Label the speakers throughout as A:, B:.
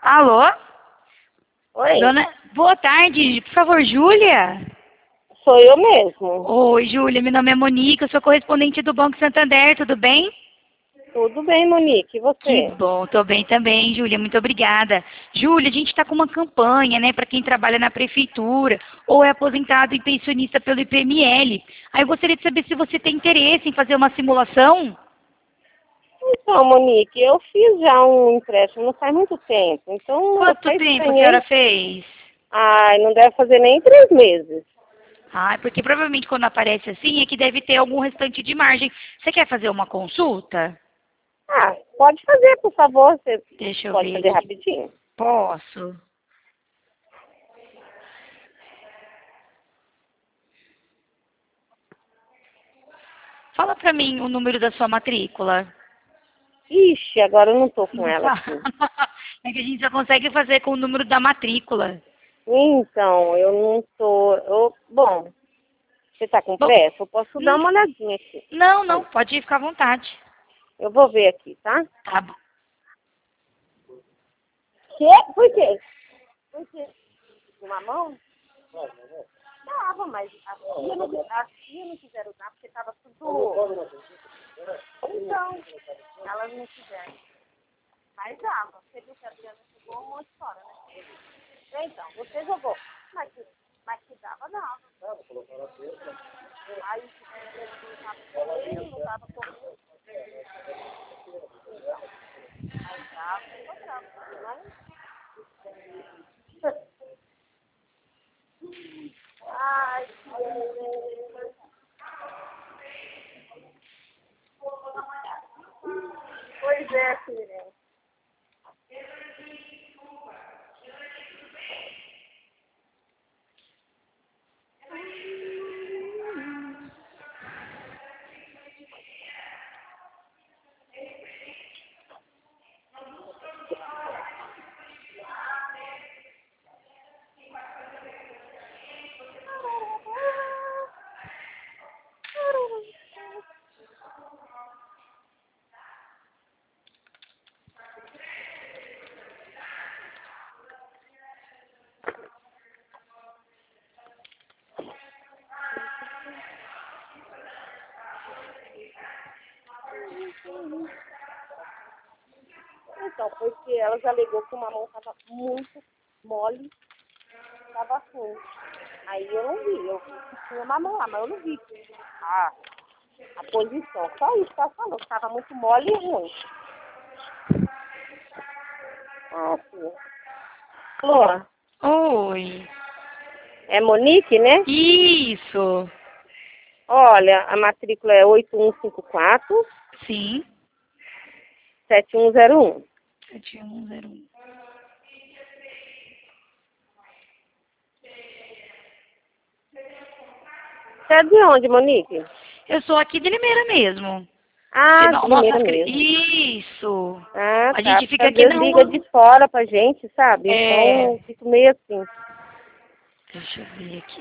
A: Alô?
B: Oi,
A: Dona... Boa tarde, por favor, Júlia?
B: sou eu mesmo.
A: Oi, Júlia, meu nome é Monique, eu sou correspondente do Banco Santander, tudo bem?
B: Tudo bem, Monique, e
A: Que
B: você?
A: bom, tô bem também, Júlia, muito obrigada. Júlia, a gente está com uma campanha, né, para quem trabalha na prefeitura ou é aposentado e pensionista pelo IPML. Aí eu gostaria de saber se você tem interesse em fazer uma simulação.
B: Então, Monique, eu fiz já um empréstimo não faz muito tempo, então eu
A: Quanto
B: até
A: tempo a senhora
B: estranhei.
A: fez?
B: Ai, não deve fazer nem 3 meses.
A: Ah, porque provavelmente quando aparece assim é que deve ter algum restante de margem. Você quer fazer uma consulta?
B: Ah, pode fazer, por favor, você
A: Deixa eu
B: pode
A: ver
B: fazer
A: aqui.
B: rapidinho.
A: Posso? Fala pra mim o número da sua matrícula.
B: Ixi, agora eu não tô com
A: Não
B: ela
A: sabe?
B: aqui.
A: É que a gente só consegue fazer com o número da matrícula.
B: Então, eu não tô. Bom, você tá com
A: Bom,
B: pressa? Eu posso dar
A: hum,
B: uma olhadinha aqui.
A: não, não,
B: Olha,
A: pode ficar à vontade.
B: eu vou ver aqui, tá?
A: Tá bom.
B: Por quê? Por quê? Uma mão? Dava, mas as tia não quiseram dar porque tava tudo. Então, elas não quiseram. Mas dava. Você viu que a Adriana jogou um monte fora, né? Então, você jogou. Mas que dava, dava. Aí não tava correndo, não tava correndo. Mas dava, sobrava. Mas... Ai, que beleza. Pois é, filha. Então, porque elas alegou que uma mão estava muito mole, estava ruim. Aí eu não vi, eu vi que tinha uma mão lá, mas eu não vi a posição. Só isso que ela falou, que estava muito mole e ruim. Ah, sim. Alô,
A: Oi.
B: é Monique, né?
A: Isso.
B: Olha, a matrícula é 8154
A: Sim.
B: 7101.
A: 7101.
B: Você é de onde, Monique?
A: Eu sou aqui de Limeira mesmo.
B: Ah, de
A: Nossa,
B: Limeira mesmo.
A: isso.
B: Ah,
A: A
B: tá.
A: gente
B: Porque
A: fica
B: às
A: aqui
B: vezes
A: na
B: liga
A: rua.
B: de fora pra gente, sabe? Então
A: É.
B: eu fico meio assim.
A: Deixa eu ver aqui.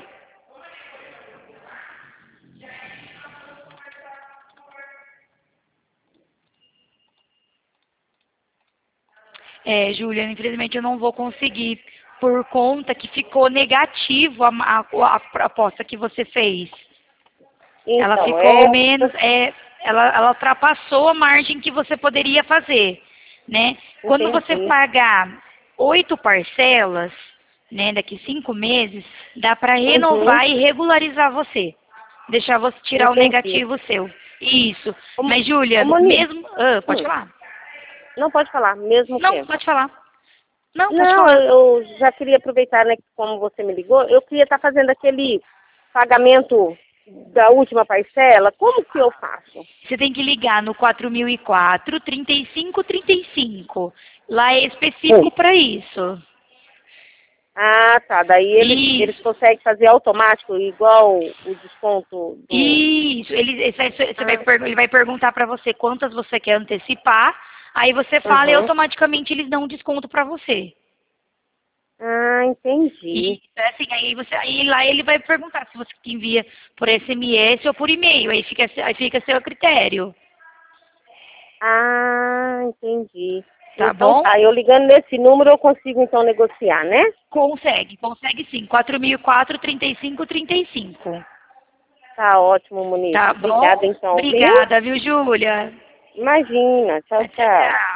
A: É, Júlia, infelizmente eu não vou conseguir por conta que ficou negativo a proposta que você fez. Ela
B: Então,
A: ficou menos, ela ultrapassou a margem que você poderia fazer, né? Quando você
B: entendi.
A: pagar 8 parcelas, né, daqui 5 meses, dá para
B: Uhum,
A: renovar e regularizar você, deixar você tirar o
B: entendi.
A: negativo seu. Isso.
B: Ô,
A: Mas Júlia,
B: ô Monique,
A: mesmo, pode
B: hum,
A: falar?
B: não pode falar, mesmo
A: Não,
B: que.
A: pode falar. Não, pode
B: Não,
A: falar.
B: eu já queria aproveitar, né, que como você me ligou, eu queria estar fazendo aquele pagamento da última parcela. Como que eu faço?
A: Você tem que ligar no 4004 3535. Lá é específico para isso.
B: Ah, tá. Daí eles
A: Isso.
B: conseguem fazer automático, igual o desconto do.
A: Isso,
B: Ah,
A: ele vai perguntar para você quantas você quer antecipar, aí você fala e
B: uhum.
A: automaticamente eles dão um desconto para você.
B: Ah, entendi.
A: E assim, aí lá ele vai perguntar se você envia por SMS ou por e-mail, aí fica a seu critério.
B: Ah, entendi.
A: Tá
B: Então
A: bom?
B: tá, eu ligando nesse número eu consigo então negociar, né?
A: Consegue sim. 4004-3535.
B: Tá ótimo, Monique.
A: Tá bom?
B: Obrigada então, viu?
A: Obrigada, viu, Júlia?
B: Imagina. Tchau,
A: Tchau,
B: tchau.
A: tchau.